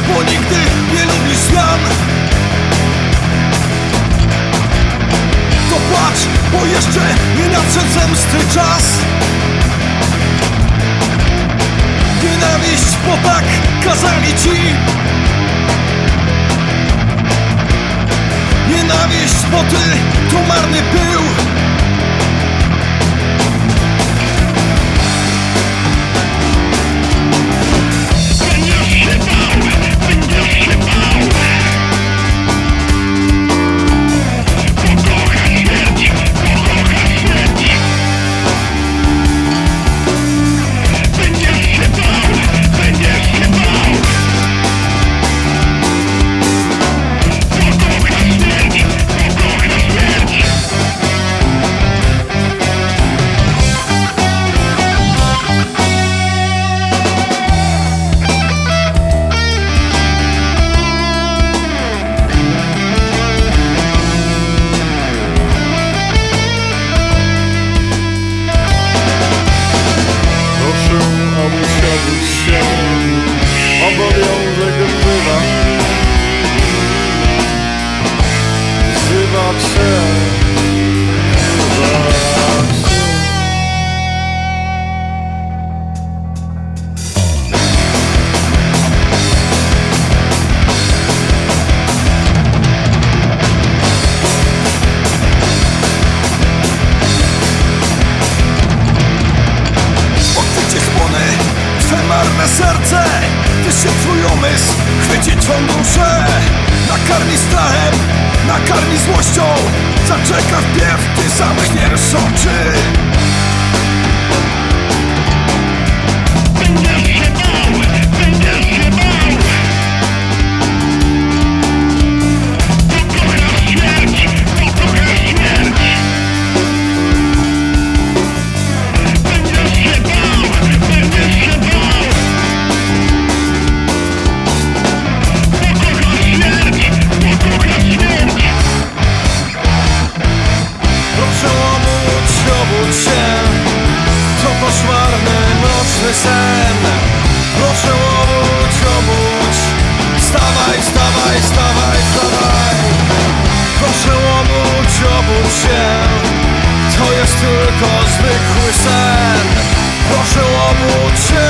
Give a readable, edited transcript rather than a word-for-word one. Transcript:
bo nigdy nie lubisz zmian. To płacz, bo jeszcze nie nadszedł zemsty czas. Nienawiść, bo tak kazali ci. Nienawiść, bo ty to marny pył. Obowiązek wzywa, wzywa cię, Pochwycie spłony twe marne serce, ty się twój umysł chwyci twą duszę. Nakarmi strachem, nakarmi złością, zaczeka wpiew, ty zamkniesz oczy. Obudź się, to koszmarny nocny sen. Proszę obudź, wstawaj, wstawaj, wstawaj, wstawaj. Proszę obudź się, to jest tylko zwykły sen. Proszę obudź się.